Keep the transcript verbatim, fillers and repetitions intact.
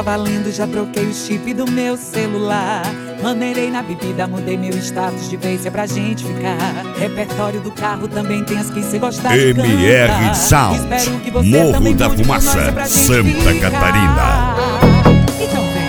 valendo, já troquei o chip do meu celular. Maneirei na bebida, mudei meu status de vez, é pra gente ficar. Repertório do carro também tem as que cê gostar de cantar. M R Sound, Morro da Fumaça, Santa Catarina. Então vem.